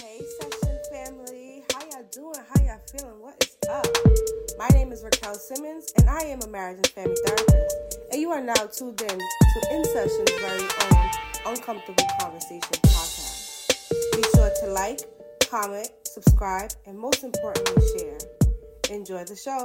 Hey, Session family. How y'all doing? How y'all feeling? What is up? My name is Raquel Simmons, and I am a marriage and family therapist. And you are now tuned in to In Session's very own Uncomfortable Conversation podcast. Be sure to like, comment, subscribe, and most importantly, share. Enjoy the show.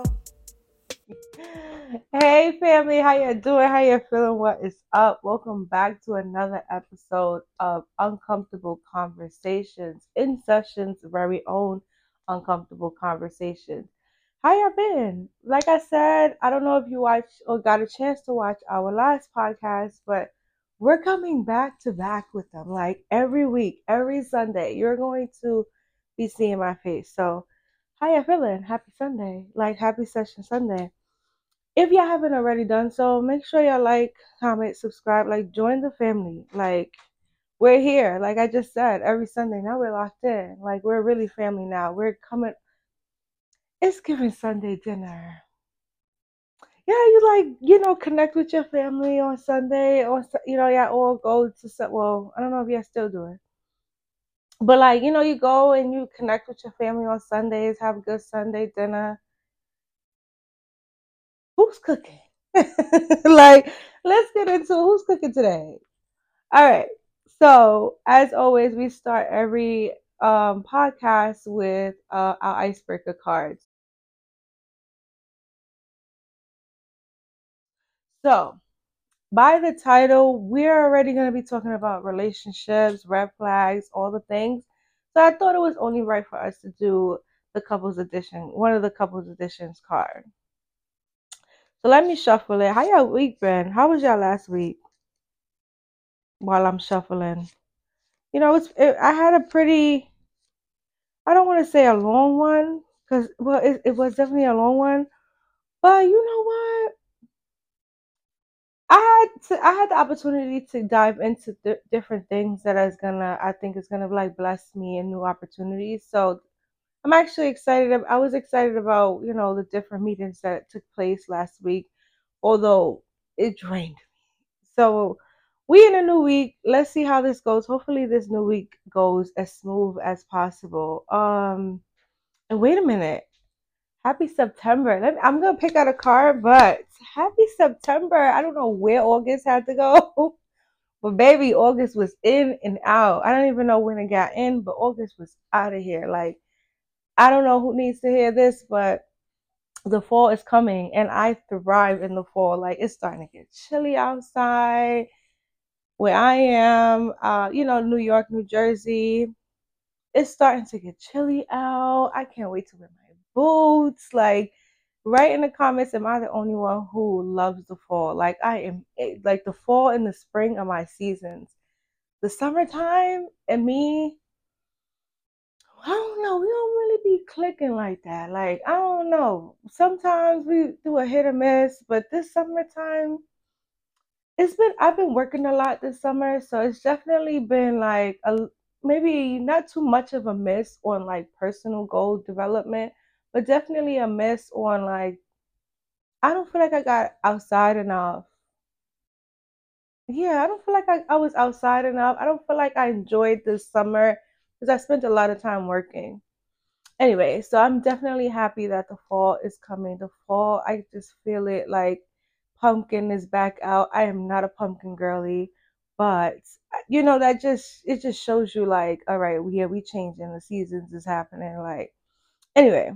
Hey family, how you doing? How you feeling? What is up? Welcome back to another episode of Uncomfortable Conversations, In Session's very own Uncomfortable Conversations. How you been? Like I said, I don't know if you watched or got a chance to watch our last podcast, but we're coming back to back with them. Like every week, every Sunday, you're going to be seeing my face. So how you feeling? Happy Sunday. Like happy Session Sunday. If y'all haven't already done so, make sure y'all like, comment, subscribe, like join the family. Like we're here, like I just said, every Sunday. Now we're locked in. Like we're really family now. We're coming. It's giving Sunday dinner. Yeah, connect with your family on Sunday, or y'all all go to well, I don't know if y'all still do it, but like you go and you connect with your family on Sundays, have a good Sunday dinner. Who's cooking? Like, let's get into who's cooking today. All right. So, as always, we start every podcast with our icebreaker cards. So, by the title, we're already going to be talking about relationships, red flags, all the things. So, I thought it was only right for us to do the couples edition, one of the couples editions card. So, let me shuffle it. How y'all week been? How was y'all last week while I'm shuffling? I had a pretty, I don't want to say a long one because, well, it was definitely a long one. But you know what? I had the opportunity to dive into different things that I think is gonna like bless me in new opportunities. So I'm actually excited. I was excited about the different meetings that took place last week, although it drained me. So we in a new week. Let's see how this goes. Hopefully this new week goes as smooth as possible. And wait a minute. Happy September. I'm going to pick out a card, but happy September. I don't know where August had to go, but baby, August was in and out. I don't even know when it got in, but August was out of here. Like, I don't know who needs to hear this, but the fall is coming and I thrive in the fall. Like, it's starting to get chilly outside where I am, New York, New Jersey. It's starting to get chilly out. I can't wait to wear my boots. Like, write in the comments, am I the only one who loves the fall? Like, I am, like, the fall and the spring are my seasons. The summertime and me, I don't know. We don't really be clicking like that. Like, I don't know. Sometimes we do a hit or miss, but this summertime, I've been working a lot this summer, so it's definitely been like maybe not too much of a miss on like personal goal development, but definitely a miss on like I don't feel like I got outside enough. Yeah, I don't feel like I was outside enough. I don't feel like I enjoyed this summer because I spent a lot of time working. Anyway, so I'm definitely happy that the fall is coming. The fall, I just feel it like pumpkin is back out. I am not a pumpkin girly, but that just shows you like, all right, we changing, the seasons is happening. Like anyway,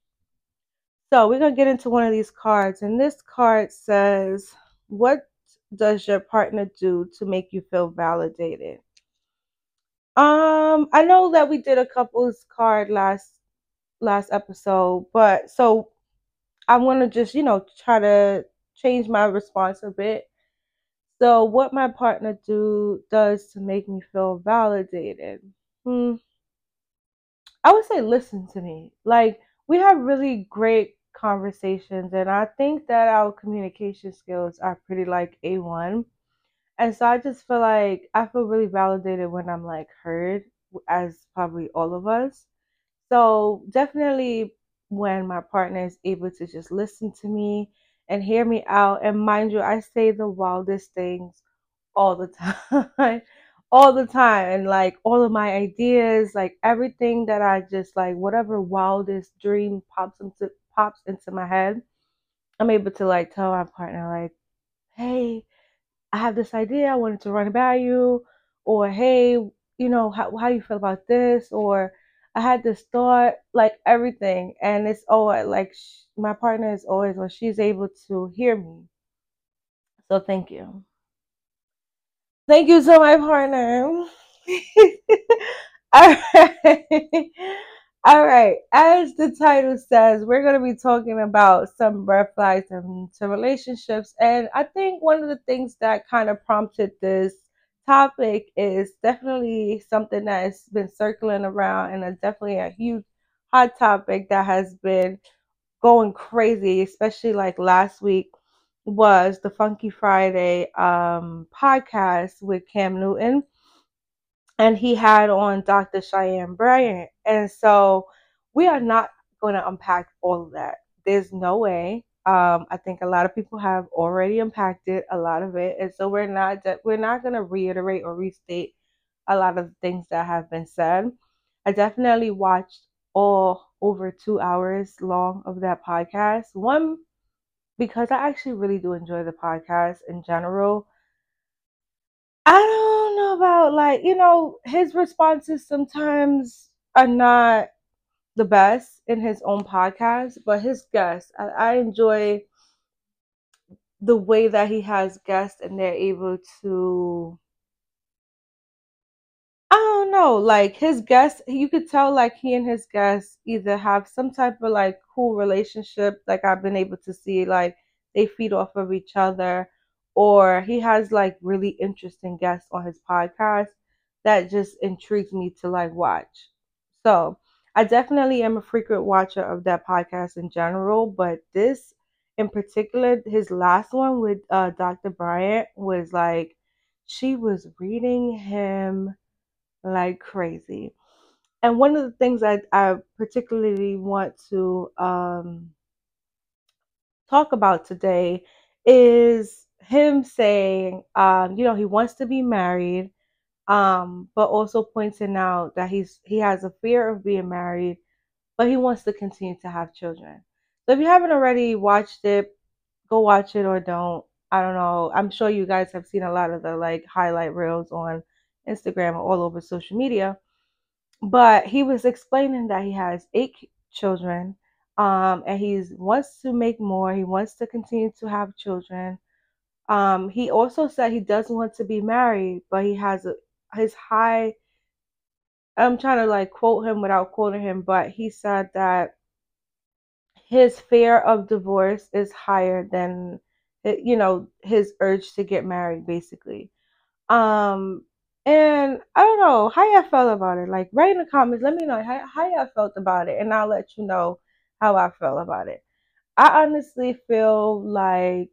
so we're gonna get into one of these cards, and this card says, "What does your partner do to make you feel validated?" I know that we did a couples card last episode, but so I want to just, try to change my response a bit. So, what my partner does to make me feel validated? Hmm, I would say listen to me. Like we have really great conversations, and I think that our communication skills are pretty like A1. And so I just feel like I feel really validated when I'm like heard, as probably all of us. So definitely when my partner is able to just listen to me and hear me out, and mind you, I say the wildest things all the time. all the time, and like all of my ideas, like everything that I just like, whatever wildest dream pops into my head, I'm able to like tell my partner like, hey, I have this idea, I wanted to run it by you, or hey, how you feel about this, or I had this thought, like everything. And it's always like my partner is always, when she's able to hear me. So thank you. Thank you to my partner. All right. All right. As the title says, we're going to be talking about some red flags into relationships. And I think one of the things that kind of prompted this topic is definitely something that has been circling around, and it's definitely a huge hot topic that has been going crazy, especially like last week was the Funky Friday podcast with Cam Newton, and he had on Dr. Cheyenne Bryant. And so we are not going to unpack all of that. There's no way. I think a lot of people have already unpacked it, a lot of it, and so we're not going to reiterate or restate a lot of things that have been said. I definitely watched all over 2 hours long of that podcast. One, because I actually really do enjoy the podcast in general. I don't know about, like, his responses sometimes are not the best in his own podcast, but his guests, I enjoy the way that he has guests and they're able to, I don't know, like his guests, you could tell like he and his guests either have some type of like cool relationship, like I've been able to see, like they feed off of each other, or he has like really interesting guests on his podcast that just intrigues me to like watch. So I definitely am a frequent watcher of that podcast in general, but this in particular, his last one with Dr. Bryant was like, she was reading him like crazy. And one of the things I particularly want to talk about today is him saying, he wants to be married, but also pointing out that he has a fear of being married, but he wants to continue to have children. So if you haven't already watched it, go watch it or don't. I don't know. I'm sure you guys have seen a lot of the like highlight reels on Instagram or all over social media, but he was explaining that he has eight children, and he wants to make more. He wants to continue to have children. He also said he doesn't want to be married, but he has his high. I'm trying to like quote him without quoting him, but he said that his fear of divorce is higher than his urge to get married, basically. Um, and I don't know how y'all felt about it. Like, write in the comments. Let me know how y'all felt about it, and I'll let you know how I felt about it. I honestly feel like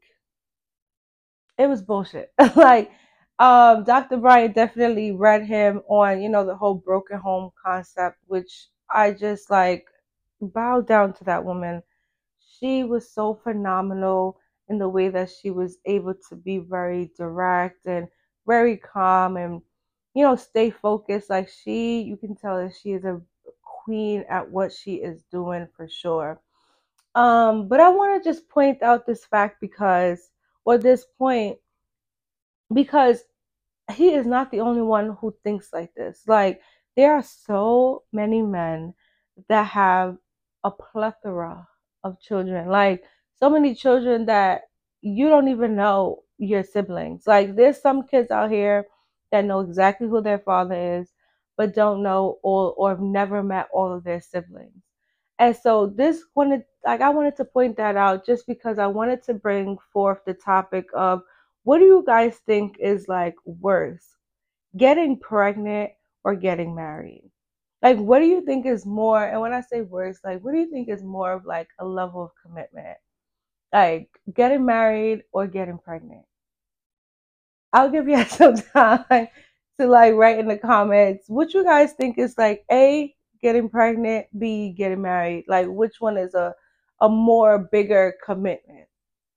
it was bullshit. Like, Dr. Bryant definitely read him on, the whole broken home concept, which I just like bow down to that woman. She was so phenomenal in the way that she was able to be very direct and very calm, and stay focused. Like, you can tell that she is a queen at what she is doing for sure. But I want to just point out this fact or this point, because he is not the only one who thinks like this. Like, there are so many men that have a plethora of children. Like, so many children that you don't even know your siblings. Like, there's some kids out here that know exactly who their father is, but don't know all or have never met all of their siblings. And so I wanted to point that out just because I wanted to bring forth the topic of, what do you guys think is like worse, getting pregnant or getting married? Like, what do you think is more? And when I say worse, like, what do you think is more of like a level of commitment? Like, getting married or getting pregnant? I'll give you some time to like write in the comments what you guys think is like, A, getting pregnant, B, getting married. Like, which one is a more bigger commitment?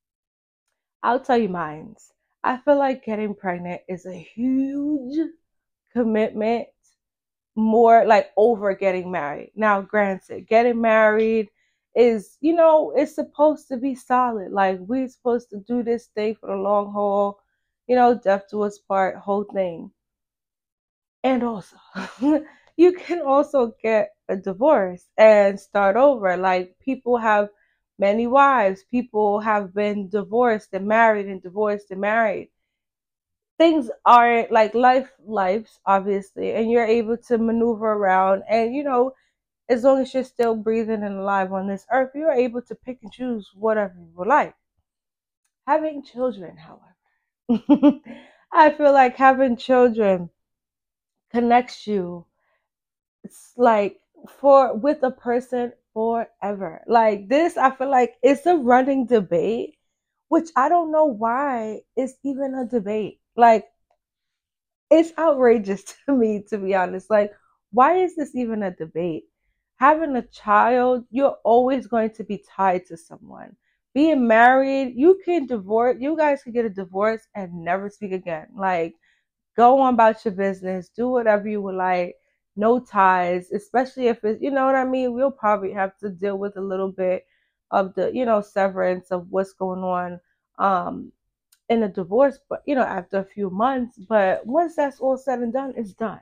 I'll tell you mine's. I feel like getting pregnant is a huge commitment more like over getting married. Now, granted, getting married is, it's supposed to be solid. Like, we're supposed to do this thing for the long haul, death do us part, whole thing. And also, you can also get a divorce and start over. Like, people have many wives, people have been divorced and married and divorced and married. Things are like lives obviously, and you're able to maneuver around, and as long as you're still breathing and alive on this earth, you're able to pick and choose whatever you would like. Having children, however, I feel like having children connects you. It's like for with a person forever. Like this, I feel like it's a running debate, which I don't know why it's even a debate. Like, it's outrageous to me, to be honest. Like, why is this even a debate? Having a child, you're always going to be tied to someone. Being married, you can divorce, you guys can get a divorce and never speak again. Like, go on about your business, do whatever you would like, no ties, especially if it's, you know what I mean? We'll probably have to deal with a little bit of the, severance of what's going on. In a divorce, but after a few months. But once that's all said and done, it's done.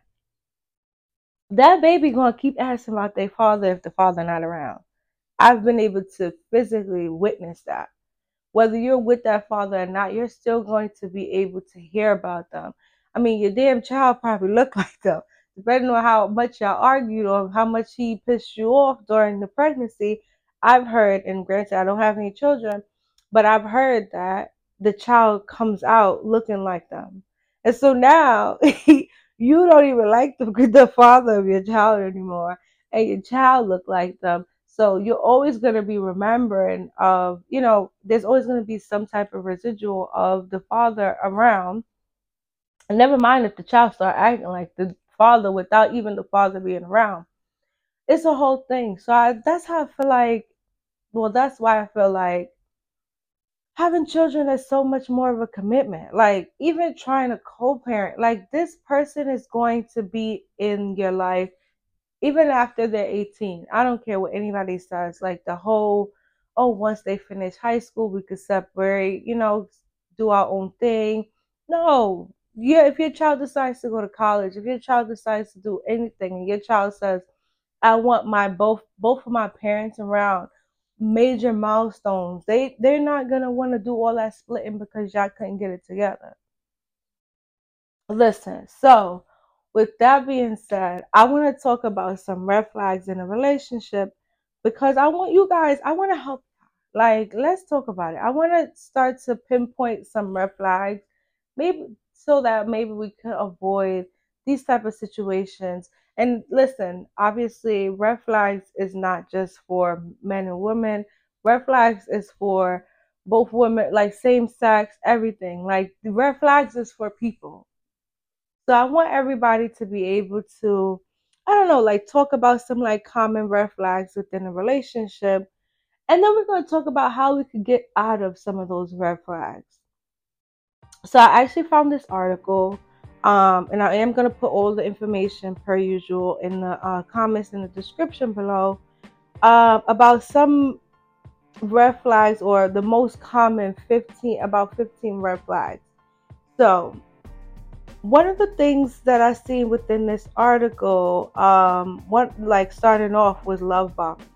That baby gonna keep asking about their father if the father not around. I've been able to physically witness that. Whether you're with that father or not, you're still going to be able to hear about them. I mean, your damn child probably look like them. Depending on how much y'all argued or how much he pissed you off during the pregnancy, I've heard, and granted, I don't have any children, but I've heard that the child comes out looking like them. And so now you don't even like the father of your child anymore, and your child look like them. So you're always going to be remembering of, there's always going to be some type of residual of the father around. And never mind if the child start acting like the father without even the father being around. It's a whole thing. So that's how I feel like, well, that's why I feel like having children is so much more of a commitment. Like, even trying to co-parent, like, this person is going to be in your life even after they're 18. I don't care what anybody says. Like, the whole, oh, once they finish high school, we could separate, do our own thing. No. Yeah, if your child decides to go to college, if your child decides to do anything, and your child says, I want my both of my parents around major milestones, they're not gonna want to do all that splitting because y'all couldn't get it together. Listen, so with that being said, I want to talk about some red flags in a relationship because I want to help. Like, let's talk about it. I want to start to pinpoint some red flags, maybe so that maybe we could avoid these type of situations. And listen, obviously, red flags is not just for men and women. Red flags is for both women, like same sex, everything. Like, the red flags is for people. So I want everybody to be able to, I don't know, like talk about some like common red flags within a relationship. And then we're going to talk about how we could get out of some of those red flags. So I actually found this article, and I am going to put all the information per usual in the comments in the description below, about some red flags, or the most common 15 red flags. So one of the things that I seen within this article, what like starting off was love bombing.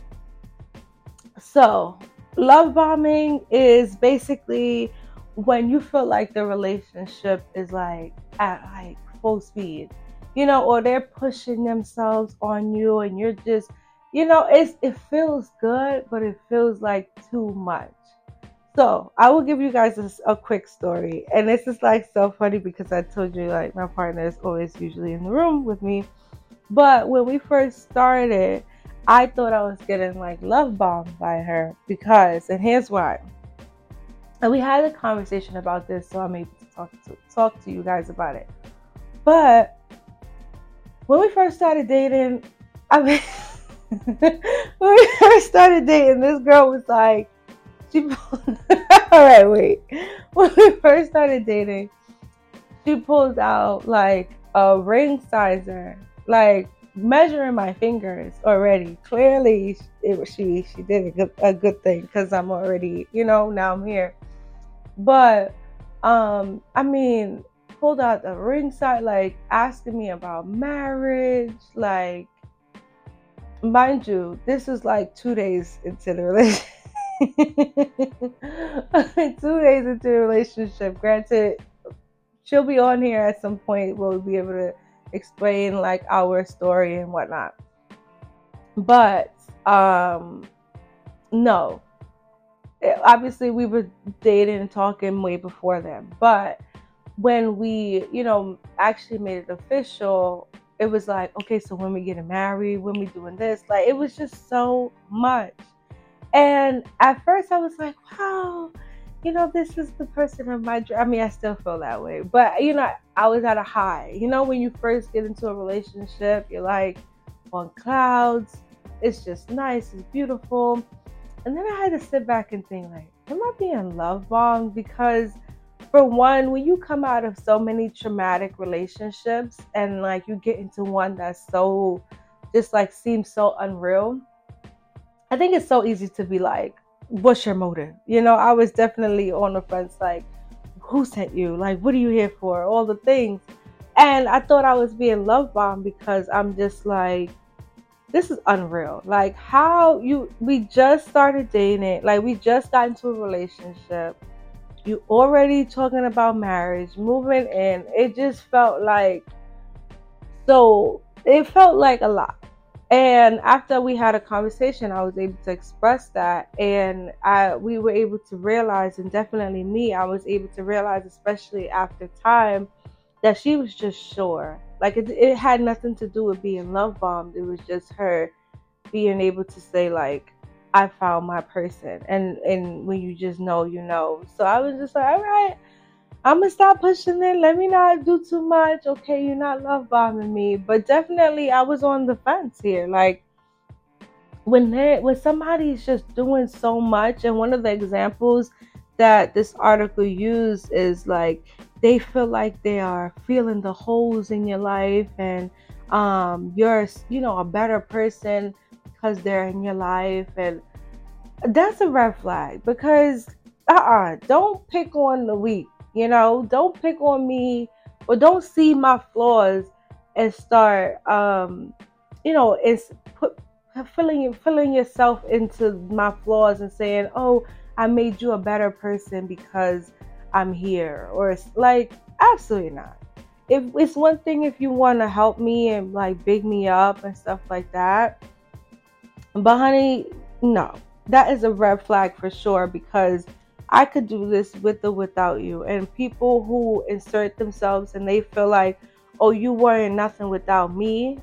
So, love bombing is basically when you feel like the relationship is like at like full speed, or they're pushing themselves on you, and you're just, it feels good, but it feels like too much. So I will give you guys a quick story, and this is like so funny because I told you like my partner is always usually in the room with me, but when we first started, I thought I was getting like love bombed by her because, and here's why. And we had a conversation about this, so I'm able to talk to you guys about it. But when we first started dating, I mean, when we first started dating, this girl was like, all right, wait. When we first started dating, she pulled out like a ring sizer, like measuring my fingers already. Clearly, she did a good thing because I'm already, now I'm here. But I mean, pulled out the ring side, like asking me about marriage, like mind you, this is like 2 days into the relationship. 2 days into the relationship. Granted, she'll be on here at some point. We'll be able to explain like our story and whatnot. But no, obviously we were dating and talking way before then. But when we, actually made it official, it was like, okay, so when we getting married, when we doing this, like it was just so much. And at first I was like, wow, this is the person of my dream. I mean, I still feel that way. But, I was at a high. When you first get into a relationship, you're like on clouds. It's just nice. It's beautiful. And then I had to sit back and think, like, am I being love bombed? Because for one, when you come out of so many traumatic relationships and like you get into one that's so just like seems so unreal, I think it's so easy to be like, what's your motive? I was definitely on the fence, like, who sent you? Like, what are you here for? All the things. And I thought I was being love bombed because I'm just like, this is unreal. Like, we just started dating, like, we just got into a relationship. You already talking about marriage, moving in. It just felt like, it felt like a lot. And after we had a conversation, I was able to express that, and we were able to realize, and definitely me, I was able to realize, especially after time, that she was just sure. Like it had nothing to do with being love bombed. It was just her being able to say like, I found my person, and when you just know, So I was just like, all right, I'm gonna stop pushing it. Let me not do too much. Okay, you're not love bombing me, but definitely I was on the fence here. Like when somebody's just doing so much, and one of the examples that this article used is like they feel like they are feeling the holes in your life, and you're a better person because they're in your life, and that's a red flag because don't pick on the weak, don't pick on me, or don't see my flaws and start it's filling yourself into my flaws and saying, oh, I made you a better person because I'm here. Or it's like, absolutely not. If it's one thing if you want to help me and like big me up and stuff like that, but honey, no, that is a red flag for sure, because I could do this with or without you. And people who insert themselves and they feel like, oh, you weren't nothing without me,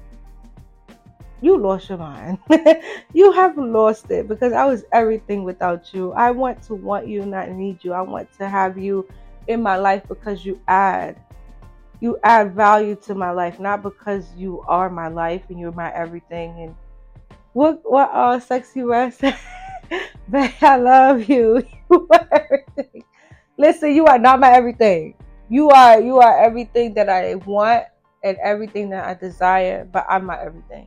you lost your mind. You have lost it, because I was everything without you. I want to want you, not need you. I want to have you in my life because you add value to my life, not because you are my life and you're my everything. And what Sexy Red said, babe, I love you. You are everything. Listen, you are not my everything. You are everything that I want and everything that I desire, but I'm my everything.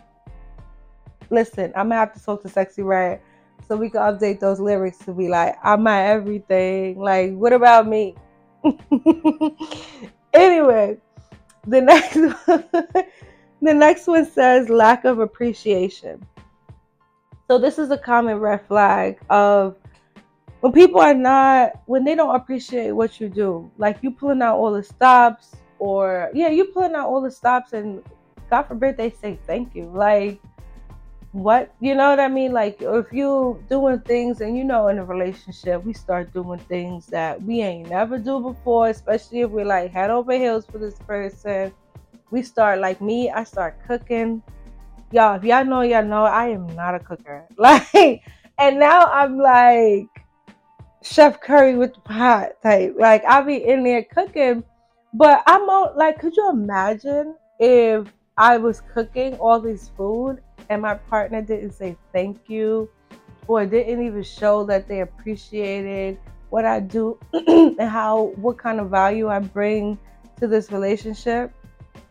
Listen, I'm gonna have to talk to Sexy Red so we can update those lyrics to be like, I'm my everything. Like, what about me? Anyway, the next one, the next one says lack of appreciation. So this is a common red flag of when they don't appreciate what you do. Like you pulling out all the stops, or you pulling out all the stops, and God forbid they say thank you. Like, what, you know what I mean? Like if you doing things, and in a relationship we start doing things that we ain't never do before, especially if we're like head over heels for this person. We start, like me, I start cooking. Y'all, if y'all know I am not a cooker. Like, and now I'm like Chef Curry with the pot type. Like I'll be in there cooking, but I'm all, like, could you imagine if I was cooking all this food and my partner didn't say thank you, or didn't even show that they appreciated what I do and what kind of value I bring to this relationship?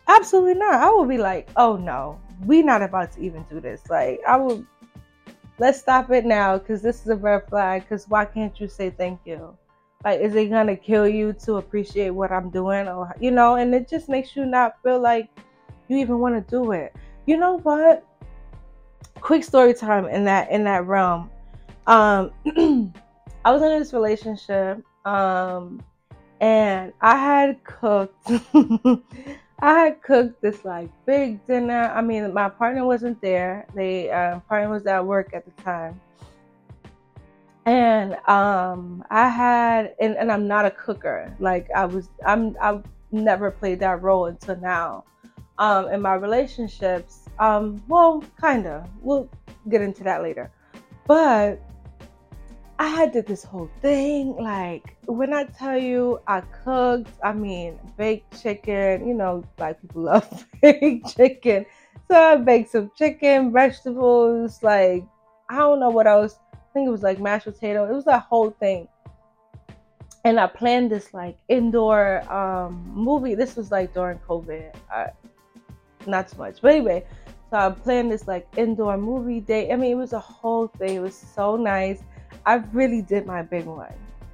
Absolutely not. I would be like, oh no, we not about to even do this. Like, I would, let's stop it now because this is a red flag. Because why can't you say thank you? Like, is it gonna kill you to appreciate what I'm doing, or And it just makes you not feel like you even want to do it. You know what? Quick story time in that realm. Um, I was in this relationship, and I had cooked. I had cooked this like big dinner. I mean, my partner wasn't there. They partner was at work at the time, and I had and I'm not a cooker. Like I've never played that role until now. In my relationships, well, kinda. We'll get into that later. But I had did this whole thing. Like when I tell you I cooked, I mean baked chicken. Black people love baked chicken. So I baked some chicken, vegetables, like I don't know what else. I think it was like mashed potato. It was that whole thing. And I planned this like indoor movie. This was like during COVID. Not too much. But anyway, so I planned this like indoor movie day. I mean, it was a whole thing. It was so nice. I really did my big one.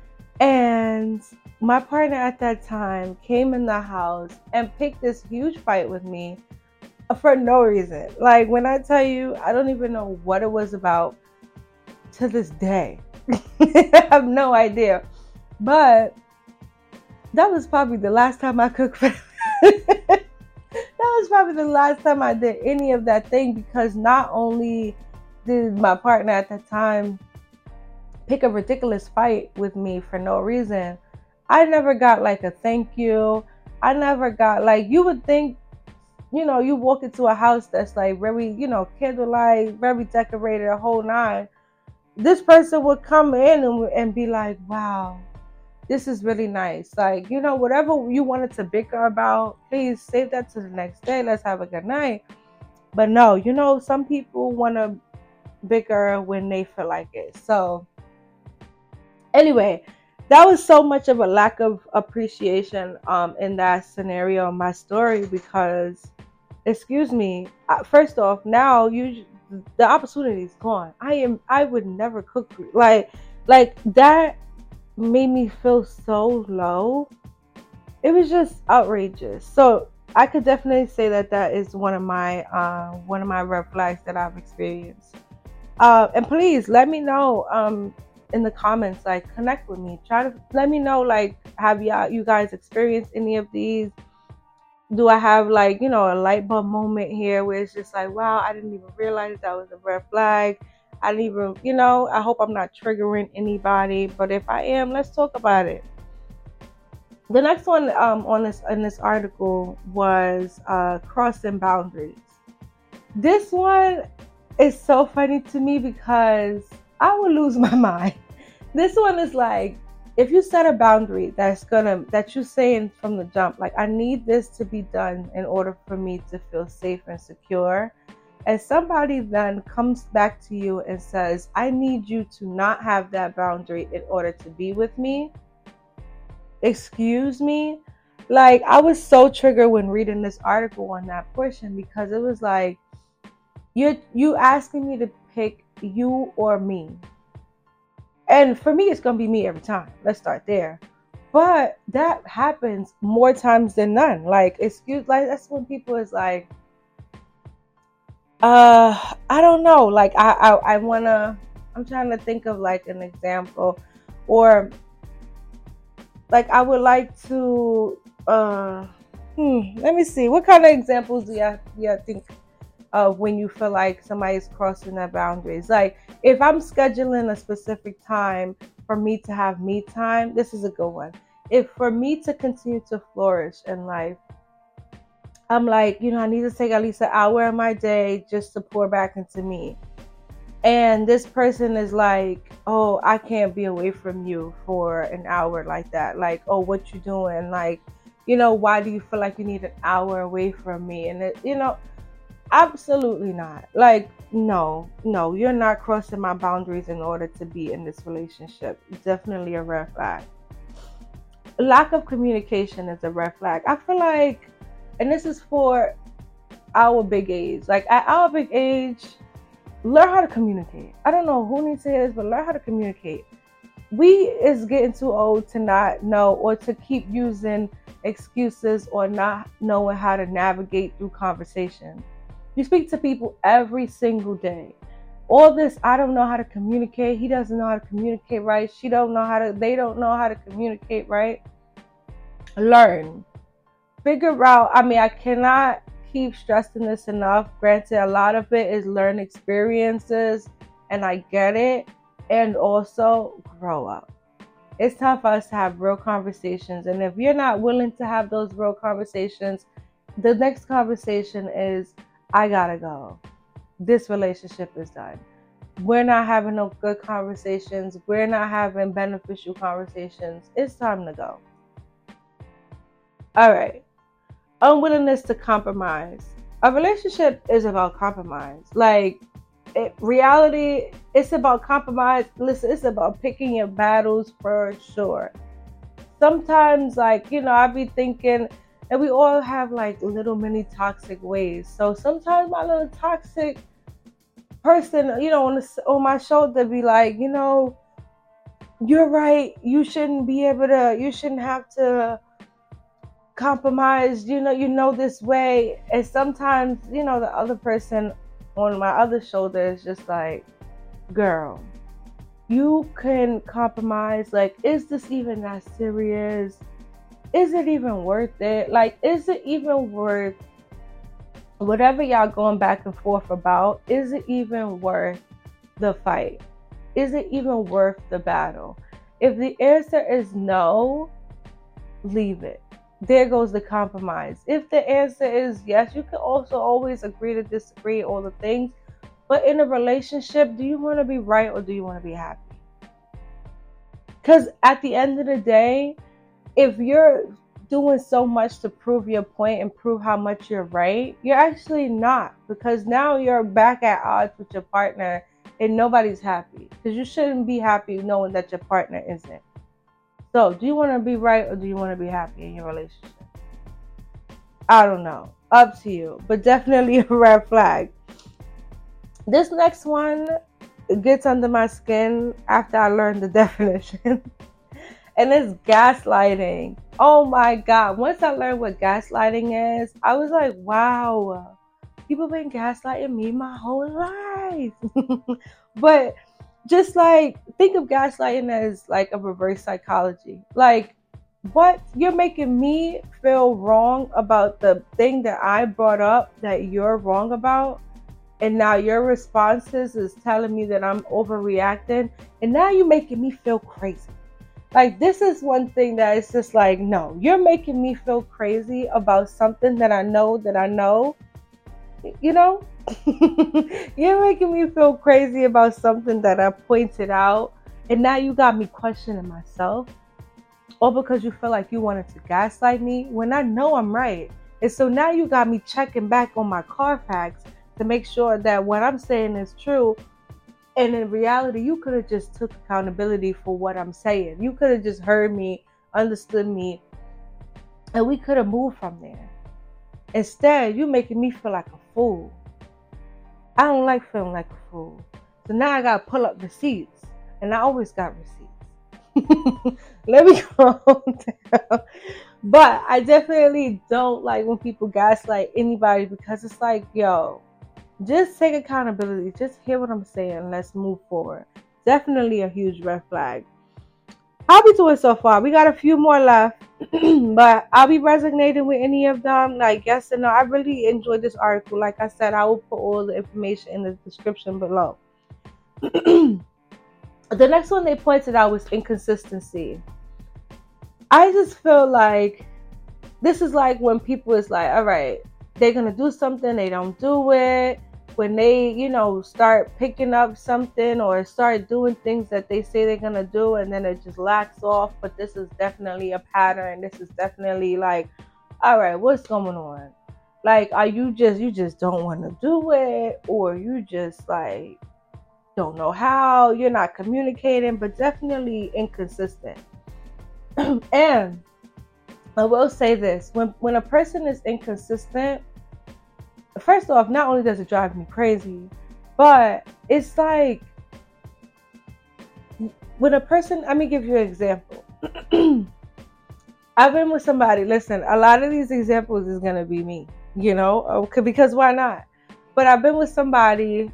And my partner at that time came in the house and picked this huge fight with me for no reason. Like when I tell you, I don't even know what it was about to this day. I have no idea. But that was probably the last time I cooked for that was probably the last time I did any of that thing, because not only did my partner at the time pick a ridiculous fight with me for no reason, I never got like a thank you. I never got like, you would think, you walk into a house that's like very, candlelight, very decorated, a whole nine. This person would come in and be like, wow, this is really nice. Like, whatever you wanted to bicker about, please save that to the next day. Let's have a good night. But no, some people want to bicker when they feel like it. So, anyway, that was so much of a lack of appreciation in that scenario in my story, because, excuse me, first off, now the opportunity is gone. I would never cook for you. Like that made me feel so low. It was just outrageous. So I could definitely say that is one of my red flags that I've experienced. And please let me know in the comments, like connect with me. Try to let me know, like, have you guys experienced any of these? Do I have like, a light bulb moment here where it's just like, wow, I didn't even realize that was a red flag. I didn't even, I hope I'm not triggering anybody, but if I am, let's talk about it. The next one on this in this article was crossing boundaries. This one is so funny to me because I would lose my mind. This one is like, if you set a boundary that you're saying from the jump, like, I need this to be done in order for me to feel safe and secure. And somebody then comes back to you and says, I need you to not have that boundary in order to be with me. Excuse me. Like, I was so triggered when reading this article on that portion, because it was like, you asking me to pick you or me. And for me, it's going to be me every time. Let's start there. But that happens more times than none. Like, that's when people is like, I don't know. Like, I want to, I'm trying to think of like an example, or like, I would like to, let me see. What kind of examples do you think of when you feel like somebody's crossing their boundaries? Like, if I'm scheduling a specific time for me to have me time, this is a good one. If for me to continue to flourish in life, I'm like, I need to take at least an hour of my day just to pour back into me. And this person is like, oh, I can't be away from you for an hour like that. Like, oh, what you doing? Like, why do you feel like you need an hour away from me? And absolutely not. Like, no, you're not crossing my boundaries in order to be in this relationship. Definitely a red flag. Lack of communication is a red flag. I feel like, and this is for our big age. Like at our big age, learn how to communicate. I don't know who needs to hear this, but learn how to communicate. We is getting too old to not know or to keep using excuses or not knowing how to navigate through conversation. You speak to people every single day. All this, I don't know how to communicate. He doesn't know how to communicate right. They don't know how to communicate right. Learn. Figure out, I cannot keep stressing this enough. Granted, a lot of it is learn experiences, and I get it. And also grow up. It's time for us to have real conversations. And if you're not willing to have those real conversations, the next conversation is, I gotta go. This relationship is done. We're not having no good conversations. We're not having beneficial conversations. It's time to go. All right. Unwillingness to compromise. A relationship is about compromise. Reality, it's about compromise. Listen, it's about picking your battles for sure. Sometimes, I be thinking, and we all have like little mini toxic ways. So sometimes my little toxic person, on my shoulder be like, you're right. You shouldn't have to compromise, this way. And sometimes, the other person on my other shoulder is just like, girl, you can compromise. Like, is this even that serious? Is it even worth it? Like, is it even worth whatever y'all going back and forth about? Is it even worth the fight? Is it even worth the battle? If the answer is no, leave it. There goes the compromise. If the answer is yes, you can also always agree to disagree, all the things. But in a relationship, do you want to be right or do you want to be happy? Because at the end of the day, if you're doing so much to prove your point and prove how much you're right, you're actually not. Because now you're back at odds with your partner and nobody's happy. Because you shouldn't be happy knowing that your partner isn't. So, do you want to be right or do you want to be happy in your relationship? I don't know. Up to you. But definitely a red flag. This next one gets under my skin after I learned the definition. And it's gaslighting. Oh my God. Once I learned what gaslighting is, I was like, wow, people been gaslighting me my whole life. But just think of gaslighting as like a reverse psychology. Like, what? You're making me feel wrong about the thing that I brought up that you're wrong about. And now your responses is telling me that I'm overreacting. And now you're making me feel crazy. Like, this is one thing that is just like, no, you're making me feel crazy about something that I know. You're making me feel crazy about something that I pointed out. And now you got me questioning myself. Or because you feel like you wanted to gaslight me when I know I'm right. And so now you got me checking back on my Carfax to make sure that what I'm saying is true. And in reality, you could have just took accountability for what I'm saying. You could have just heard me, understood me, and we could have moved from there. Instead, you're making me feel like a fool. I don't like feeling like a fool. So now I got to pull up receipts. And I always got receipts. Let me calm down. But I definitely don't like when people gaslight anybody, because it's like, yo, just take accountability. Just hear what I'm saying. Let's move forward. Definitely a huge red flag. How we doing so far? We got a few more left, but I'll be resonating with any of them. Like, yes and no. I really enjoyed this article. Like I said, I will put all the information in the description below. The next one they pointed out was inconsistency. I just feel like this is like when people is like, all right, they're going to do something, they don't do it. When they, start picking up something or start doing things that they say they're going to do, and then it just lacks off. But this is definitely a pattern. This is definitely like, all right, what's going on? Like, are you just don't want to do it, or you just like don't know how, you're not communicating, but definitely inconsistent. And I will say this: when a person is inconsistent, first off, not only does it drive me crazy, but it's like when a person. Let me give you an example. I've been with somebody. Listen, a lot of these examples is gonna be me, because why not? But I've been with somebody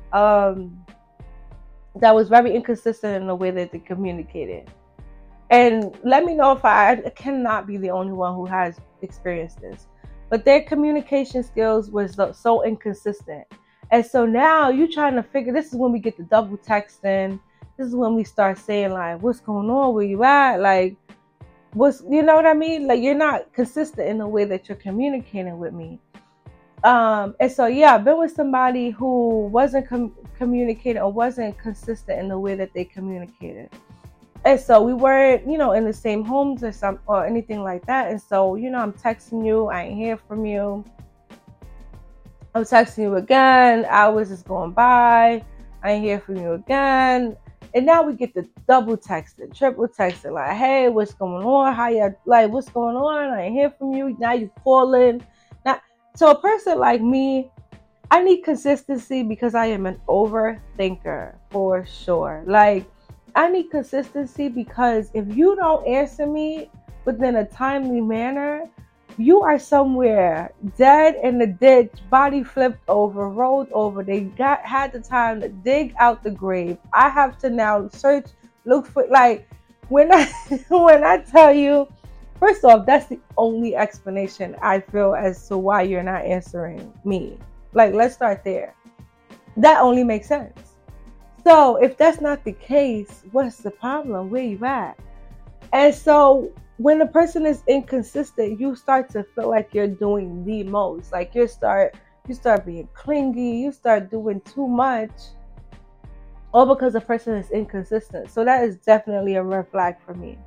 that was very inconsistent in the way that they communicated. And let me know if I cannot be the only one who has experienced this. But their communication skills was so inconsistent. And so now you trying to figure, this is when we get the double texting. This is when we start saying like, what's going on? Where you at? Like, you know what I mean? Like, you're not consistent in the way that you're communicating with me. And so, yeah, I've been with somebody who wasn't communicating or wasn't consistent in the way that they communicated. And so we weren't, in the same homes or anything like that. And so, I'm texting you, I ain't hear from you. I'm texting you again. Hours is going by. I ain't hear from you again. And now we get the double texting, triple texting, like, hey, what's going on? How you like? What's going on? I ain't hear from you. Now you calling. Now, so a person like me, I need consistency because I am an overthinker for sure. Like, I need consistency because if you don't answer me within a timely manner, you are somewhere dead in the ditch, body flipped over, rolled over. They had the time to dig out the grave. I have to now search, look for, like, when I when I tell you, first off, that's the only explanation I feel as to why you're not answering me. Like, let's start there. That only makes sense. So if that's not the case, what's the problem? Where you at? And so when a person is inconsistent, you start to feel like you're doing the most. Like you start being clingy, you start doing too much, all because a person is inconsistent. So that is definitely a red flag for me.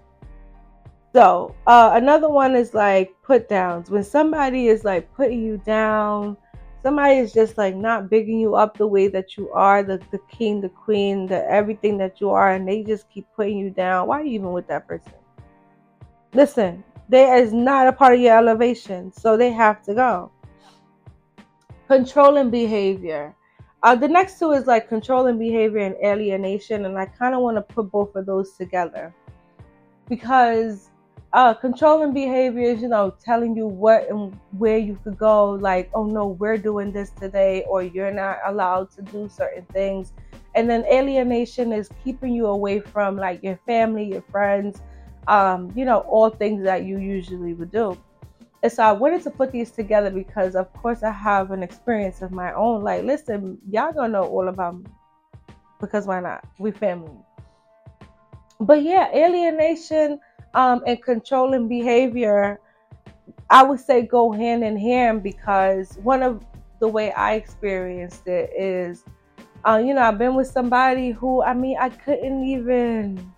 So another one is like put downs. When somebody is like putting you down, somebody is just like not bigging you up the way that you are, the king, the queen, the everything that you are, and they just keep putting you down. Why are you even with that person? Listen, they is not a part of your elevation, so they have to go. Controlling behavior. The next two is like controlling behavior and alienation, and I kind of want to put both of those together because controlling behavior is, telling you what and where you could go. Like, oh no, we're doing this today, or you're not allowed to do certain things. And then alienation is keeping you away from like your family, your friends, all things that you usually would do. And so I wanted to put these together because, of course, I have an experience of my own. Like, listen, y'all gonna know all about me because why not? We family. But yeah, alienation and controlling behavior, I would say go hand in hand because one of the way I experienced it is, I've been with somebody who, I couldn't even,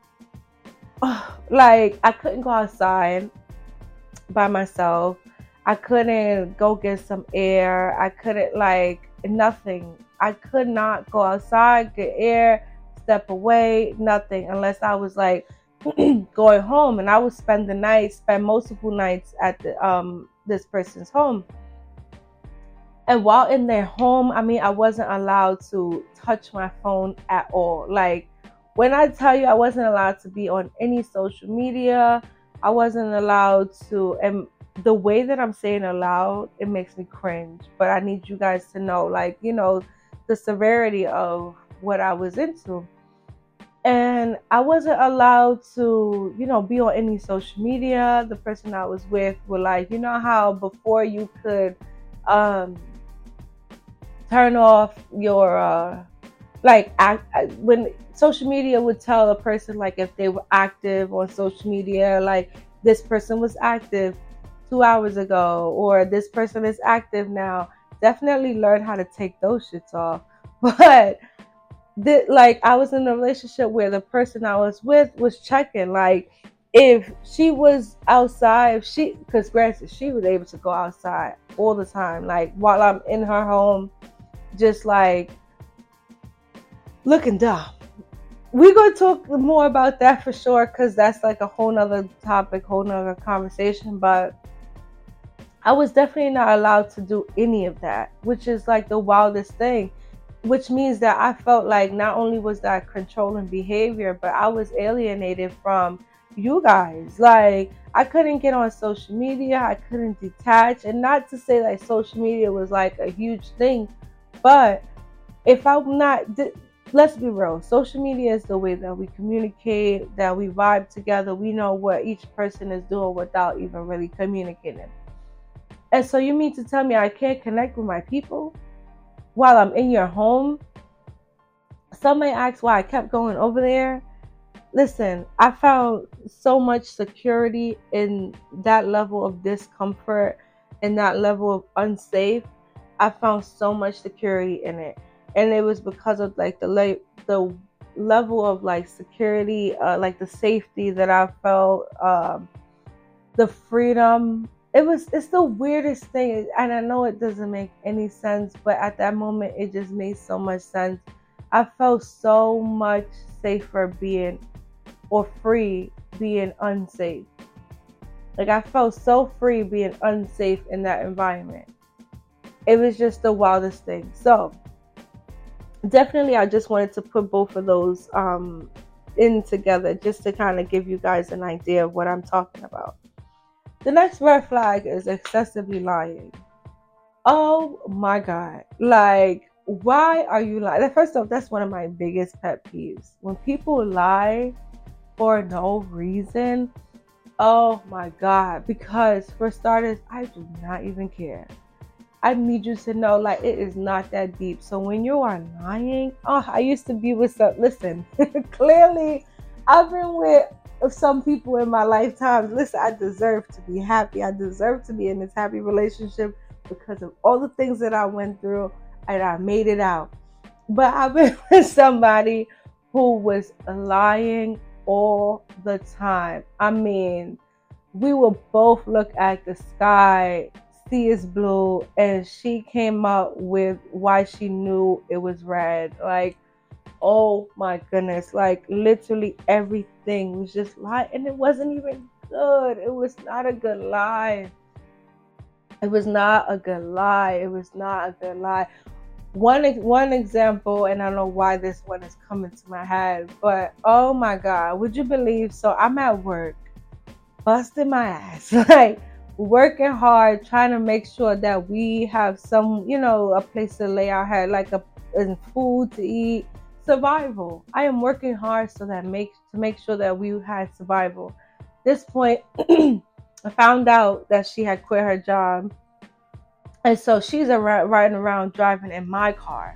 like, I couldn't go outside by myself. I couldn't go get some air. I couldn't, like, nothing. I could not go outside, get air, step away, nothing, unless I was like going home. And I would spend multiple nights at the this person's home. And while in their home, I wasn't allowed to touch my phone at all. Like, when I tell you I wasn't allowed to be on any social media, I wasn't allowed to, and the way that I'm saying allowed, it makes me cringe. But I need you guys to know, like, the severity of what I was into. And I wasn't allowed to, be on any social media. The person I was with were like, you know how before you could turn off your when social media would tell a person like if they were active on social media, like this person was active 2 hours ago or this person is active now. Definitely learn how to take those shits off. But I was in a relationship where the person I was with was checking, like, if she was outside, because granted, she was able to go outside all the time, like while I'm in her home, just like looking dumb. we're gonna talk more about that for sure, because that's like a whole nother topic, whole nother conversation. But I was definitely not allowed to do any of that, which is like the wildest thing. Which means that I felt like not only was that controlling behavior, but I was alienated from you guys. Like, I couldn't get on social media, I couldn't detach. And not to say like social media was like a huge thing, but if I'm not, let's be real, social media is the way that we communicate, that we vibe together. We know what each person is doing without even really communicating. And so you mean to tell me I can't connect with my people while I'm in your home? Some may ask why I kept going over there. Listen, I found so much security in that level of discomfort and that level of unsafe. I found so much security in it, and it was because of like the level of like security, like the safety that I felt, the freedom. It's the weirdest thing, and I know it doesn't make any sense, but at that moment it just made so much sense. I felt so much safer being, or free being, unsafe. Like, I felt so free being unsafe in that environment. It was just the wildest thing. So definitely I just wanted to put both of those in together, just to kind of give you guys an idea of what I'm talking about. The next red flag is excessively lying. Oh my God. Like, why are you lying? First off, that's one of my biggest pet peeves. When people lie for no reason. Oh my God. Because for starters, I do not even care. I need you to know, like, it is not that deep. So when you are lying, oh, I used to be with some, listen, clearly I've been with some people in my lifetime. Listen, I deserve to be happy. I deserve to be in this happy relationship because of all the things that I went through, and I made it out. But I've been with somebody who was lying all the time. I mean, we would both look at the sky, see it's blue, and she came up with why she knew it was red. Like, oh my goodness, like literally everything was just lie, and it wasn't even good. It was not a good lie. It was not a good lie. It was not a good lie. One example, and I don't know why this one is coming to my head, but oh my God, would you believe? So I'm at work, busting my ass, like working hard, trying to make sure that we have some, a place to lay our head, like and food to eat, survival. I am working hard so that to make sure that we had survival. This point, I found out that she had quit her job, and so she's riding around driving in my car.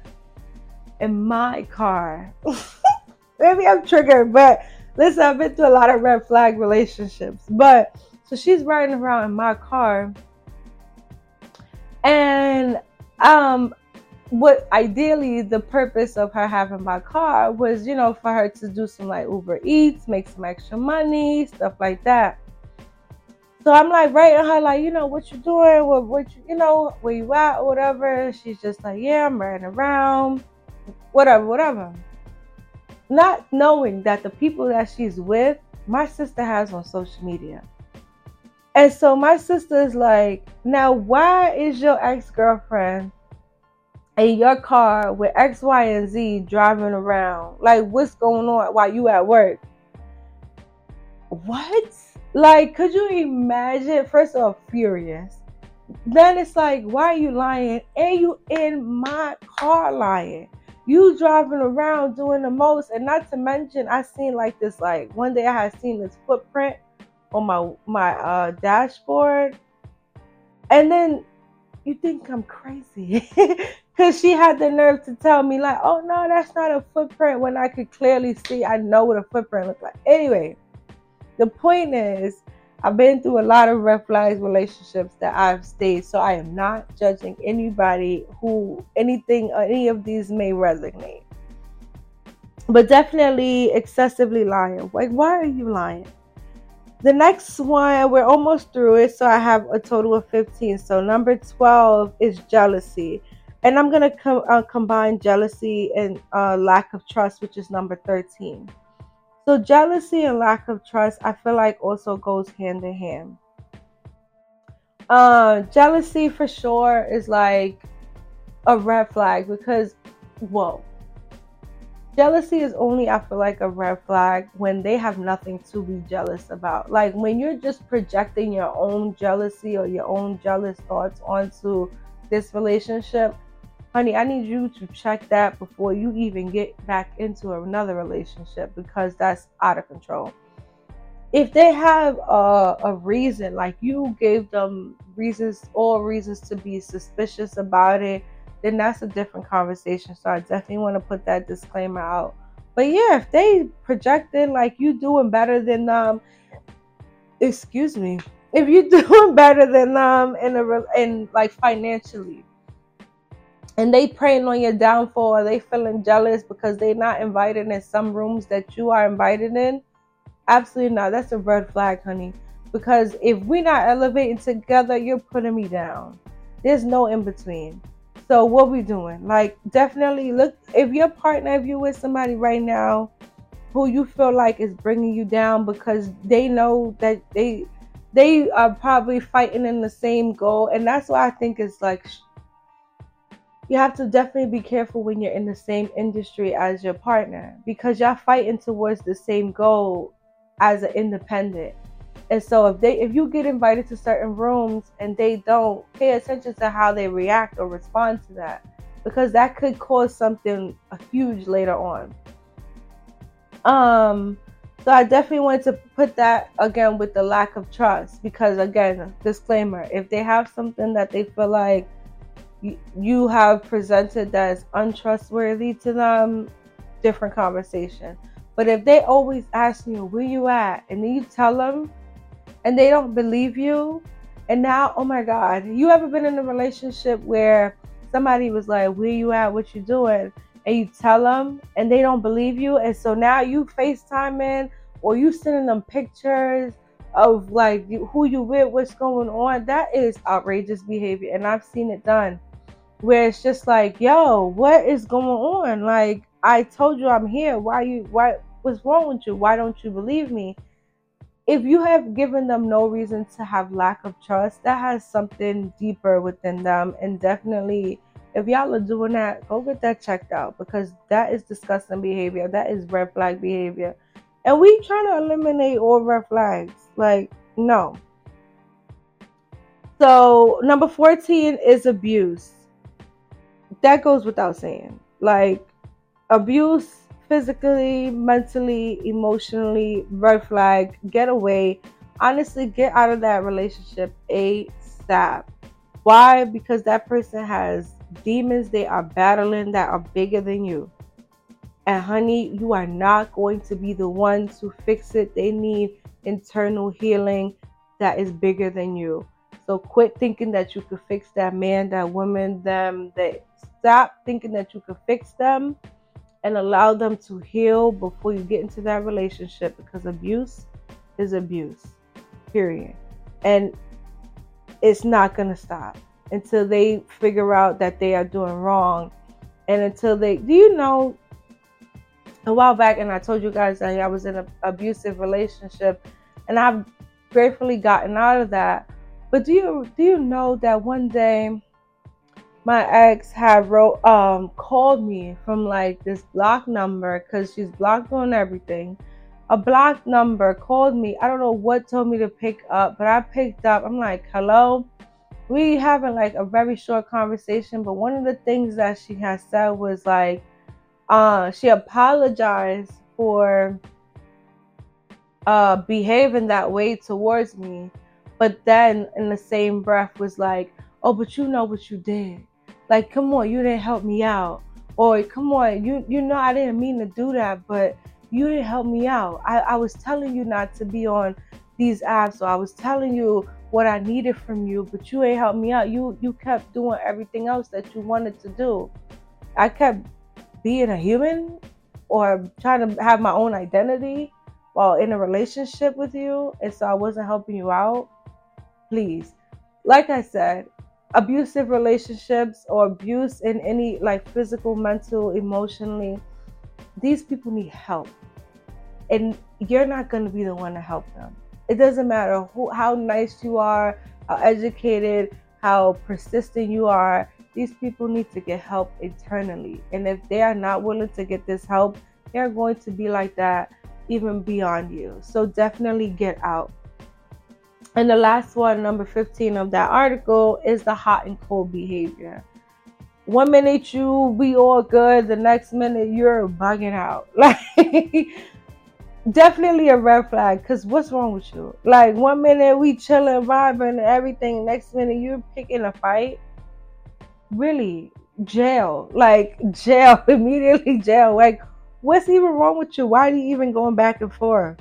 In my car. Maybe I'm triggered, but listen, I've been through a lot of red flag relationships. But so she's riding around in my car, and what ideally the purpose of her having my car was, for her to do some like Uber Eats, make some extra money, stuff like that. So I'm like writing her like, what you doing? What you, where you at or whatever. She's just like, yeah, I'm riding around, whatever. Not knowing that the people that she's with, my sister has on social media. And so my sister is like, now why is your ex-girlfriend in your car with X, Y, and Z driving around? Like, what's going on while you at work? What? Like, could you imagine? First off, furious. Then it's like, why are you lying? And you in my car lying. You driving around doing the most. And not to mention, I seen like this, like one day I had seen this footprint on my dashboard. And then you think I'm crazy. Because she had the nerve to tell me like, oh no, that's not a footprint, when I could clearly see, I know what a footprint looks like. Anyway, the point is, I've been through a lot of red flags relationships that I've stayed, so I am not judging anybody who any of these may resonate. But definitely excessively lying. Like, why are you lying? The next one, we're almost through it, so I have a total of 15. So number 12 is jealousy. And I'm gonna combine jealousy and lack of trust, which is number 13. So jealousy and lack of trust, I feel like also goes hand in hand. Jealousy for sure is like a red flag because, whoa, jealousy is only, I feel like, a red flag when they have nothing to be jealous about. Like when you're just projecting your own jealousy or your own jealous thoughts onto this relationship, honey, I need you to check that before you even get back into another relationship because that's out of control. If they have a reason, like you gave them reasons, all reasons to be suspicious about it, then that's a different conversation. So I definitely want to put that disclaimer out. But yeah, if they projected like you doing better than excuse me, if you doing better than in like financially, and they preying on your downfall, or they feeling jealous because they not invited in some rooms that you are invited in, absolutely not. That's a red flag, honey. Because if we're not elevating together, you're putting me down. There's no in between. So what we doing? Like definitely look, if your partner, if you're with somebody right now who you feel like is bringing you down because they know that they are probably fighting in the same goal, and that's why I think it's like you have to definitely be careful when you're in the same industry as your partner because y'all fighting towards the same goal as an independent. And so if you get invited to certain rooms and they don't pay attention to how they react or respond to that, because that could cause something huge later on. Um, so I definitely wanted to put that again with the lack of trust because again, disclaimer: if they have something that they feel like you have presented that is untrustworthy to them, different conversation. But if they always ask you where you at, and then you tell them, and they don't believe you, and now, oh my God, you ever been in a relationship where somebody was like, where you at, what you doing, and you tell them, and they don't believe you, and so now you FaceTiming or you sending them pictures of like who you with, what's going on. That is outrageous behavior, and I've seen it done where it's just like, yo, what is going on? Like, I told you I'm here. What's wrong with you? Why don't you believe me? If you have given them no reason to have lack of trust, that has something deeper within them. And definitely, if y'all are doing that, go get that checked out because that is disgusting behavior. That is red flag behavior. And we trying to eliminate all red flags. Like, no. So, number 14 is abuse. That goes without saying. Like abuse physically, mentally, emotionally, red flag, get away. Honestly, get out of that relationship ASAP. Why? Because that person has demons they are battling that are bigger than you. And honey, you are not going to be the one to fix it. They need internal healing that is bigger than you. So quit thinking that you could fix that man, that woman, them. That stop thinking that you could fix them and allow them to heal before you get into that relationship because abuse is abuse. Period. And it's not gonna stop until they figure out that they are doing wrong and until they do you know a while back, and I told you guys that I was in an abusive relationship, and I've gratefully gotten out of that. But do you know that one day my ex had called me from like this block number because she's blocked on everything. A blocked number called me. I don't know what told me to pick up, but I picked up. I'm like, hello. We having like a very short conversation, but one of the things that she has said was like she apologized for behaving that way towards me, but then in the same breath was like, oh, but you know what you did. Like, come on, you didn't help me out. Or come on, you know I didn't mean to do that, but you didn't help me out. I was telling you not to be on these apps, or I was telling you what I needed from you, but you ain't helped me out. You kept doing everything else that you wanted to do. I kept being a human or trying to have my own identity while in a relationship with you, and so I wasn't helping you out. Please, like I said, abusive relationships or abuse in any like physical, mental, emotionally, these people need help. And you're not going to be the one to help them. It doesn't matter how nice you are, how educated, how persistent you are. These people need to get help internally. And if they are not willing to get this help, they're going to be like that even beyond you. So definitely get out. And the last one, number 15 of that article, is the hot and cold behavior. One minute you be all good, the next minute you're bugging out. Like, definitely a red flag. Cause what's wrong with you? Like, one minute we chilling, vibing, and everything. Next minute you're picking a fight. Really, jail. Like jail. Immediately jail. Like, what's even wrong with you? Why are you even going back and forth?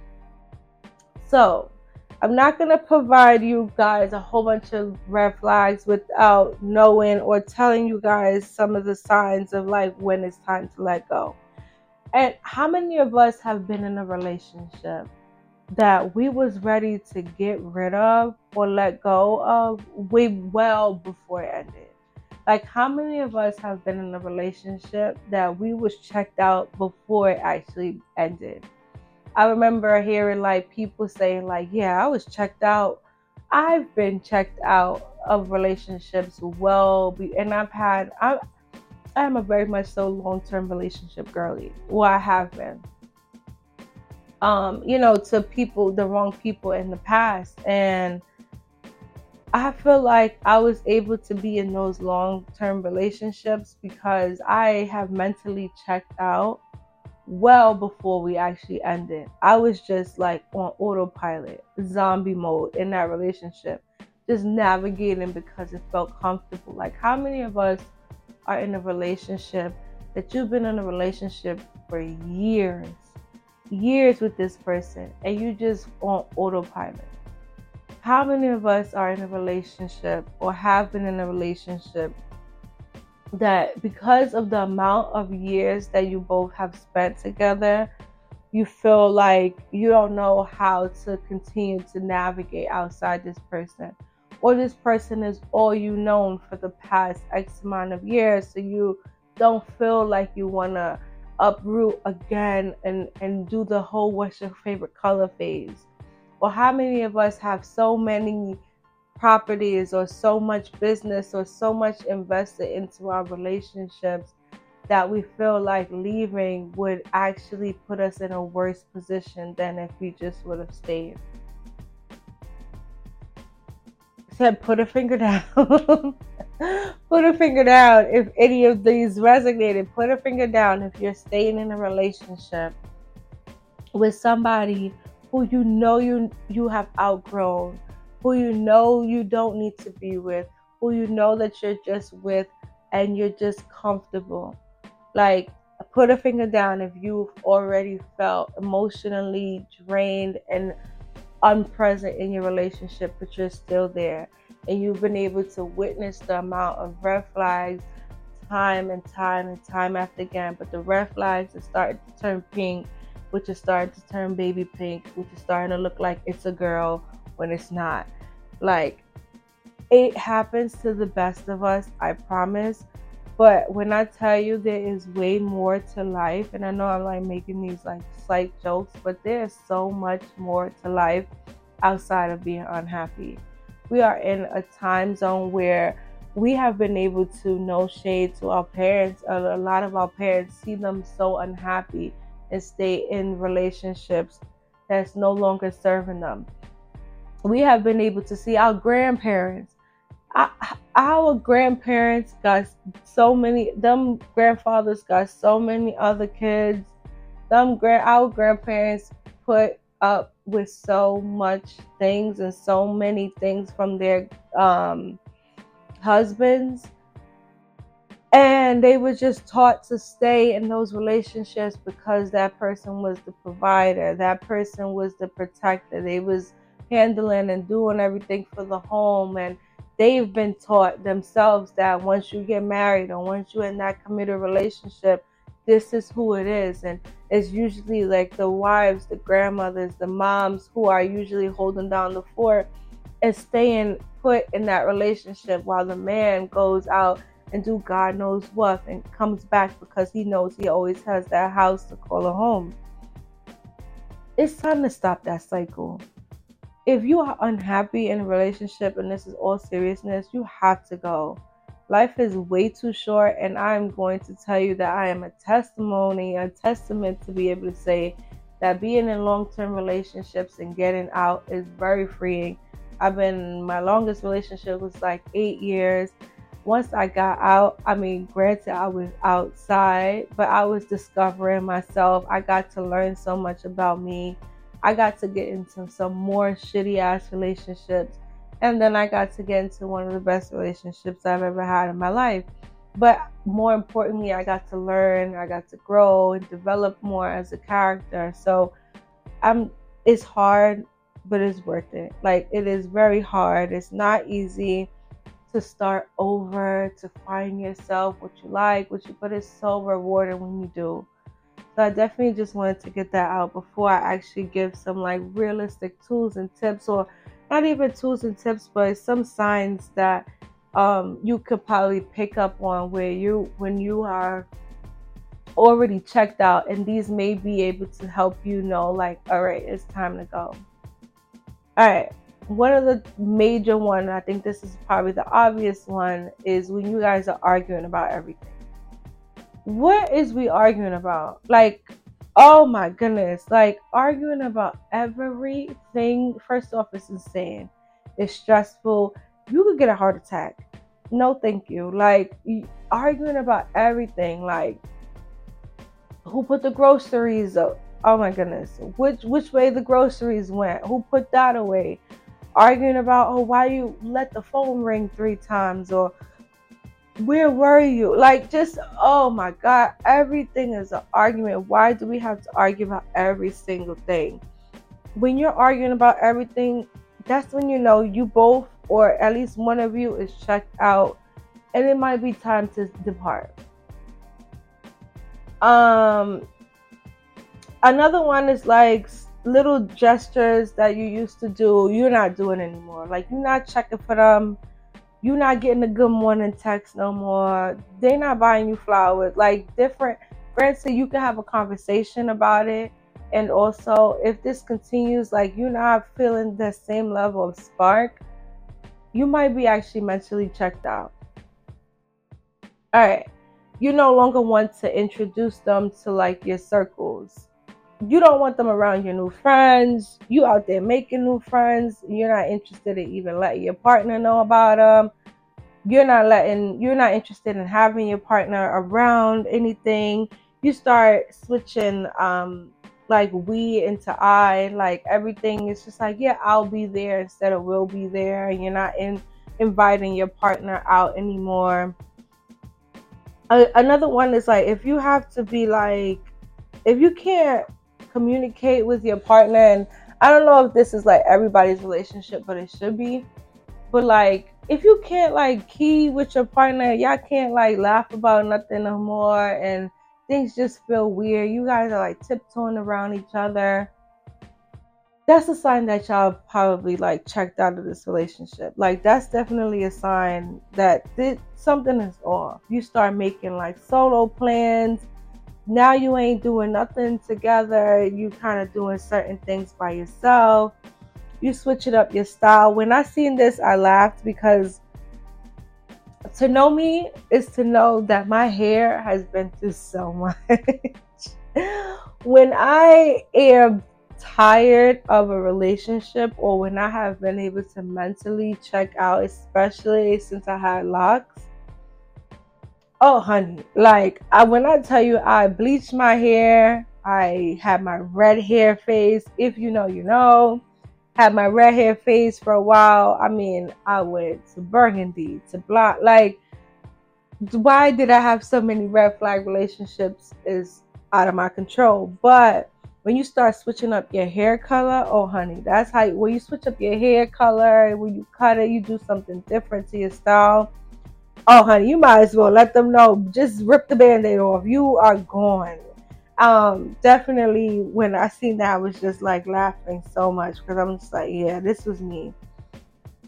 So, I'm not going to provide you guys a whole bunch of red flags without knowing or telling you guys some of the signs of like when it's time to let go. And how many of us have been in a relationship that we was ready to get rid of or let go of way well before it ended? Like, how many of us have been in a relationship that we was checked out before it actually ended? I remember hearing like people saying like, yeah, I was checked out. I've been checked out of relationships and I am a very much so long-term relationship girly. Well, I have been. To people, the wrong people in the past. And I feel like I was able to be in those long-term relationships because I have mentally checked out well before we actually ended. I was just like on autopilot, zombie mode in that relationship, just navigating because it felt comfortable. Like, how many of us are in a relationship that you've been in a relationship for years with this person and you just on autopilot? How many of us are in a relationship or have been in a relationship that because of the amount of years that you both have spent together, you feel like you don't know how to continue to navigate outside this person, or this person is all you known for the past X amount of years, so you don't feel like you want to uproot again and do the whole what's your favorite color phase? Or how many of us have so many properties or so much business or so much invested into our relationships that we feel like leaving would actually put us in a worse position than if we just would have stayed? Said put a finger down. Put a finger down if any of these resonated. Put a finger down if you're staying in a relationship with somebody who you have outgrown, who you don't need to be with, who that you're just with and you're just comfortable. Like, put a finger down if you've already felt emotionally drained and unpresent in your relationship, but you're still there. And you've been able to witness the amount of red flags time and time and time after again. But the red flags are starting to turn pink, which is starting to turn baby pink, which is starting to look like it's a girl when it's not. Like, it happens to the best of us, I promise. But when I tell you there is way more to life, and I know I'm like making these like slight jokes, but there's so much more to life outside of being unhappy. We are in a time zone where we have been able to, no shade to our parents, a lot of our parents see them so unhappy and stay in relationships that's no longer serving them. We have been able to see our grandparents. Our grandparents got so many, them grandfathers got so many other kids. Our grandparents put up with so much things and so many things from their husbands, and they were just taught to stay in those relationships because that person was the provider, that person was the protector. They was handling and doing everything for the home, and they've been taught themselves that once you get married or once you're in that committed relationship, this is who it is. And it's usually like the wives, the grandmothers, the moms who are usually holding down the fort. and staying put in that relationship while the man goes out and do God knows what and comes back because he knows he always has that house to call a home. It's time to stop that cycle. If you are unhappy in a relationship, and this is all seriousness, you have to go. Life is way too short, and I'm going to tell you that I am a testimony, a testament to be able to say that being in long-term relationships and getting out is very freeing. My longest relationship was like 8 years. Once I got out, I mean, granted, I was outside, but I was discovering myself. I got to learn so much about me. I got to get into some more shitty ass relationships. And then I got to get into one of the best relationships I've ever had in my life. But more importantly, I got to learn, I got to grow and develop more as a character. So it's hard, but it's worth it. Like, it is very hard. It's not easy to start over, to find yourself, what you like, but it's so rewarding when you do. So I definitely just wanted to get that out before I actually give some like realistic tools and tips, or not even tools and tips, but some signs that you could probably pick up on when you are already checked out, and these may be able to help you know, like, all right, it's time to go. All right. One of the major one, I think this is probably the obvious one, is when you guys are arguing about everything. What is we arguing about? Like, oh my goodness, like arguing about everything. First off, it's insane. It's stressful. You could get a heart attack. No, thank you. Like, arguing about everything. Like, who put the groceries up? Oh my goodness. Which way the groceries went? Who put that away? Arguing about, oh, why you let the phone ring 3 times, or where were you? Like, just, oh my God, everything is an argument. Why do we have to argue about every single thing? When you're arguing about everything, that's when you know you both, or at least one of you, is checked out, and it might be time to depart. Another one is like little gestures that you used to do, you're not doing anymore. Like, you're not checking for them. You're not getting a good morning text no more. They're not buying you flowers. Like, different. Granted, you can have a conversation about it. And also, if this continues, like, you're not feeling the same level of spark, you might be actually mentally checked out. All right. You no longer want to introduce them to like your circles. You don't want them around your new friends. You out there making new friends. You're not interested in even letting your partner know about them. You're not interested in having your partner around anything. You start switching like we into I. Like, everything is just like, yeah, I'll be there instead of we'll be there. And you're not inviting your partner out anymore. Another one is like, if you have to be like, if you can't communicate with your partner, and I don't know if this is like everybody's relationship, but it should be. But like, if you can't like key with your partner, y'all can't like laugh about nothing no more, and things just feel weird. You guys are like tiptoeing around each other. That's a sign that y'all probably like checked out of this relationship. Like, that's definitely a sign that something is off. You start making like solo plans. Now you ain't doing nothing together. You kind of doing certain things by yourself. You switching up your style. When I seen this, I laughed, because to know me is to know that my hair has been through so much. When I am tired of a relationship, or when I have been able to mentally check out, especially since I had locks, oh honey, like, when I tell you, I bleached my hair, I had my red hair phase. If you know, you know. Had my red hair phase for a while. I mean, I went to burgundy, to blonde. Like, why did I have so many red flag relationships is out of my control. But when you start switching up your hair color, oh honey, that's how when you switch up your hair color, when you cut it, you do something different to your style. Oh honey, you might as well let them know. Just rip the band-aid off. You are gone. Definitely when I seen that, I was just like laughing so much, because I'm just like, yeah, this was me.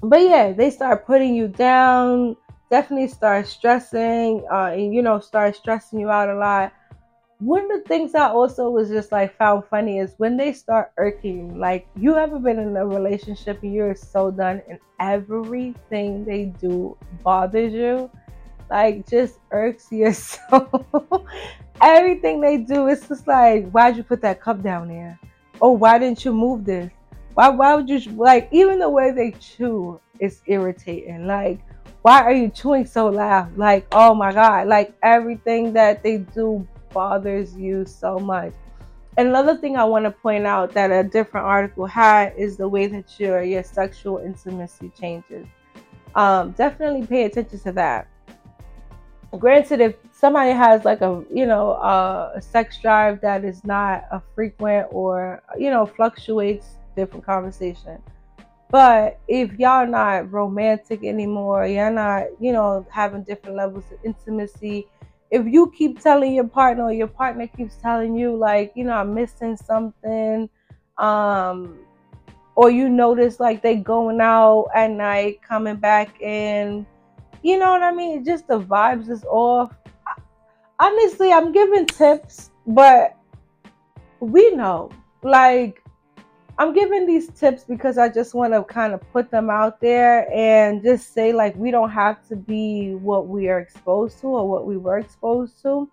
But yeah, they start putting you down, definitely start stressing, and start stressing you out a lot. One of the things I also was just like found funny is when they start irking you. Like, you ever been in a relationship and you're so done and everything they do bothers you? Like, just irks your soul. Everything they do, it's just like, why'd you put that cup down there? Oh, why didn't you move this? Why would you, like, even the way they chew is irritating. Like, why are you chewing so loud? Like, oh my God, like everything that they do bothers you so much. And another thing I want to point out that a different article had is the way that your sexual intimacy changes. Definitely pay attention to that. Granted, if somebody has like a sex drive that is not a frequent or fluctuates, different conversation. But if y'all not romantic anymore, y'all not having different levels of intimacy, if you keep telling your partner, or your partner keeps telling you, like, I'm missing something, um or you notice like they going out at night, coming back in, you know what I mean? Just the vibes is off. Honestly, I'm giving tips, but we know. Like, I'm giving these tips because I just want to kind of put them out there and just say, like, we don't have to be what we are exposed to or what we were exposed to.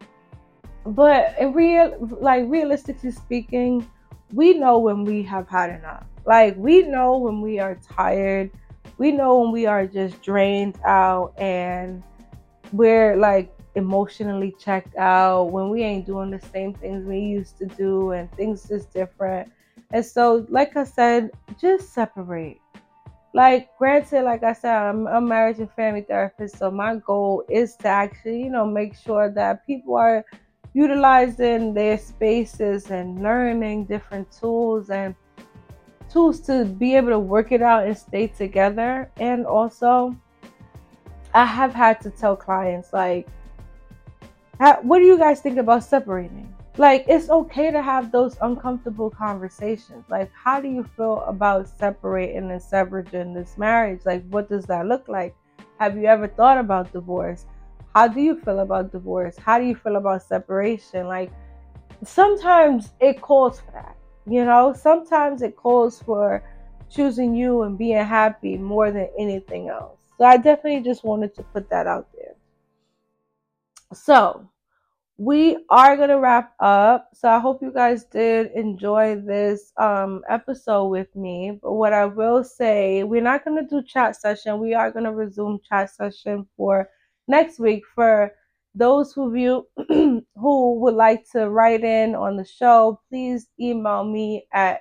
But realistically speaking, we know when we have had enough. Like, we know when we are tired. We know when we are just drained out and we're like emotionally checked out, when we ain't doing the same things we used to do and things just different. And so, like I said, just separate. Like, granted, like I said, I'm a marriage and family therapist, so my goal is to actually, make sure that people are utilizing their spaces and learning different tools and tools to be able to work it out and stay together. And also, I have had to tell clients, like, what do you guys think about separating? Like, it's okay to have those uncomfortable conversations. Like, how do you feel about separating and severing this marriage? Like, what does that look like? Have you ever thought about divorce? How do you feel about divorce? How do you feel about separation? Like, sometimes it calls for that. Sometimes it calls for choosing you and being happy more than anything else. So I definitely just wanted to put that out there. So we are going to wrap up. So I hope you guys did enjoy this episode with me. But what I will say, we're not going to do chat session. We are going to resume chat session for next week. For those of you who would like to write in on the show, please email me at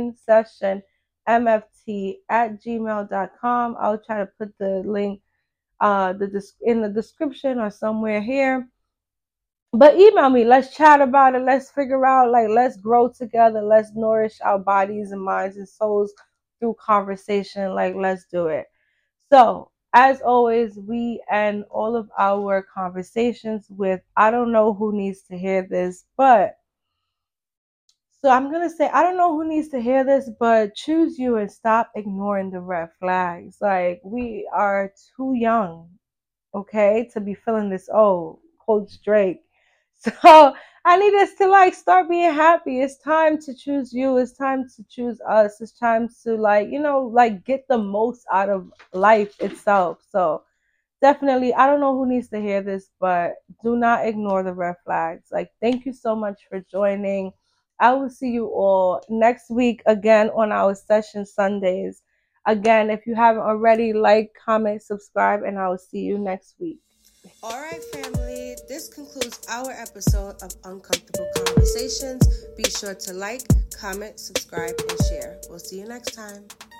insessionmft@gmail.com. I'll try to put the link in the description or somewhere here. But email me. Let's chat about it. Let's figure out, like, let's grow together. Let's nourish our bodies and minds and souls through conversation. Like, let's do it. So, as always, we end all of our conversations with, I don't know who needs to hear this, but so I'm going to say, I don't know who needs to hear this, but choose you and stop ignoring the red flags. Like, we are too young, okay, to be feeling this old. Coach Drake. So I need us to, like, start being happy. It's time to choose you. It's time to choose us. It's time to, like get the most out of life itself. So definitely, I don't know who needs to hear this, but do not ignore the red flags. Like, thank you so much for joining. I will see you all next week again on our session Sundays. Again, if you haven't already, like, comment, subscribe, and I will see you next week. All right, family, this concludes our episode of Uncomfortable Conversations. Be sure to like, comment, subscribe, and share. We'll see you next time.